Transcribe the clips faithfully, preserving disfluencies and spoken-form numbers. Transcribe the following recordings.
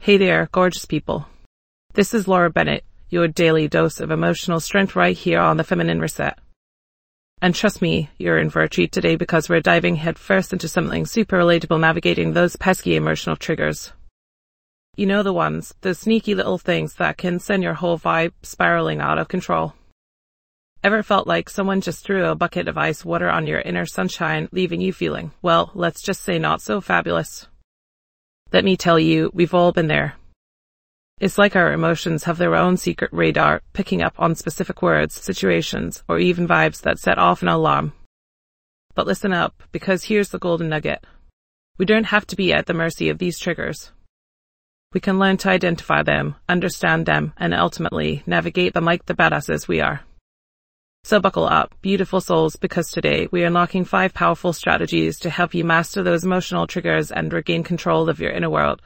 Hey there, gorgeous people. This is Laura Bennett, your daily dose of emotional strength right here on the Feminine Reset. And trust me, you're in for a treat today because we're diving headfirst into something super relatable, navigating those pesky emotional triggers. You know the ones, the sneaky little things that can send your whole vibe spiraling out of control. Ever felt like someone just threw a bucket of ice water on your inner sunshine, leaving you feeling, well, let's just say not so fabulous? Let me tell you, we've all been there. It's like our emotions have their own secret radar, picking up on specific words, situations, or even vibes that set off an alarm. But listen up, because here's the golden nugget. We don't have to be at the mercy of these triggers. We can learn to identify them, understand them, and ultimately navigate them like the badasses we are. So buckle up, beautiful souls, because today we are unlocking five powerful strategies to help you master those emotional triggers and regain control of your inner world.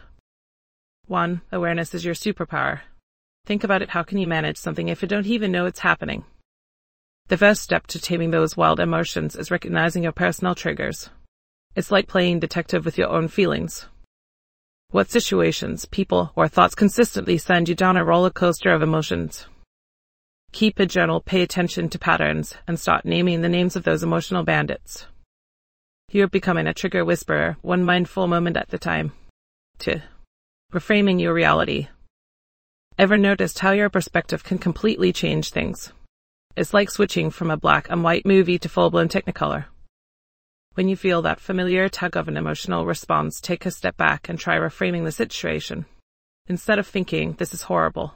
One, awareness is your superpower. Think about it, how can you manage something if you don't even know it's happening? The first step to taming those wild emotions is recognizing your personal triggers. It's like playing detective with your own feelings. What situations, people, or thoughts consistently send you down a roller coaster of emotions? Keep a journal, pay attention to patterns, and start naming the names of those emotional bandits. You're becoming a trigger whisperer, one mindful moment at a time. Two, reframing your reality. Ever noticed how your perspective can completely change things? It's like switching from a black and white movie to full-blown Technicolor. When you feel that familiar tug of an emotional response, take a step back and try reframing the situation. Instead of thinking, this is horrible,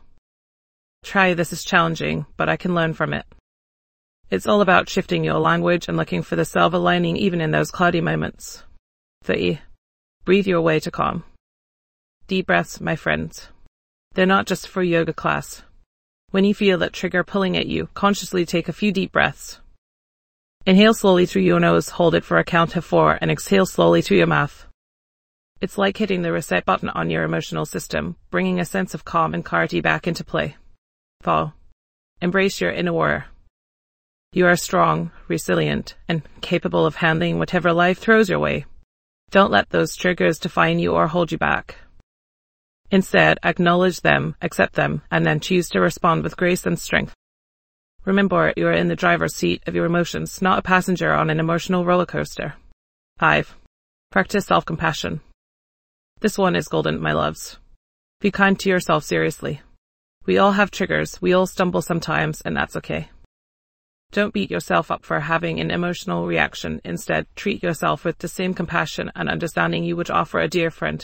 try, this is challenging, but I can learn from it. It's all about shifting your language and looking for the silver lining even in those cloudy moments. Three, breathe your way to calm. Deep breaths, my friends. They're not just for yoga class. When you feel that trigger pulling at you, consciously take a few deep breaths. Inhale slowly through your nose, hold it for a count of four, and exhale slowly through your mouth. It's like hitting the reset button on your emotional system, bringing a sense of calm and clarity back into play. Four, embrace your inner warrior. You are strong, resilient, and capable of handling whatever life throws your way. Don't let those triggers define you or hold you back. Instead, acknowledge them, accept them, and then choose to respond with grace and strength. Remember, you are in the driver's seat of your emotions, not a passenger on an emotional roller coaster. Five, practice self-compassion. This one is golden, my loves. Be kind to yourself, seriously. We all have triggers, we all stumble sometimes, and that's okay. Don't beat yourself up for having an emotional reaction. Instead, treat yourself with the same compassion and understanding you would offer a dear friend.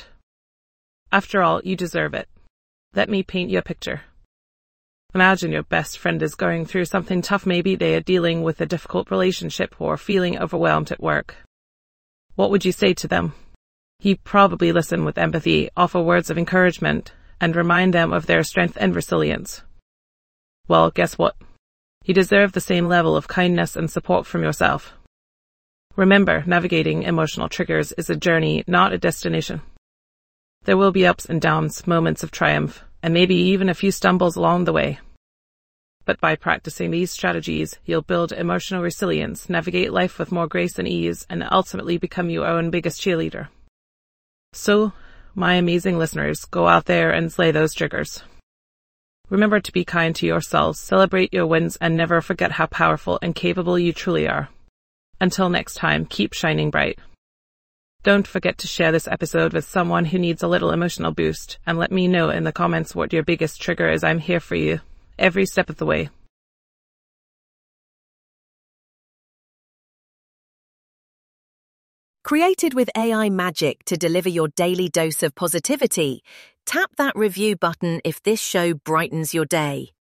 After all, you deserve it. Let me paint you a picture. Imagine your best friend is going through something tough. Maybe they are dealing with a difficult relationship or feeling overwhelmed at work. What would you say to them? You probably listen with empathy, offer words of encouragement, and remind them of their strength and resilience. Well, guess what? You deserve the same level of kindness and support from yourself. Remember, navigating emotional triggers is a journey, not a destination. There will be ups and downs, moments of triumph, and maybe even a few stumbles along the way. But by practicing these strategies, you'll build emotional resilience, navigate life with more grace and ease, and ultimately become your own biggest cheerleader. So, my amazing listeners, go out there and slay those triggers. Remember to be kind to yourselves, celebrate your wins, and never forget how powerful and capable you truly are. Until next time, keep shining bright. Don't forget to share this episode with someone who needs a little emotional boost, and let me know in the comments what your biggest trigger is. I'm here for you, every step of the way. Created with A I magic to deliver your daily dose of positivity, tap that review button if this show brightens your day.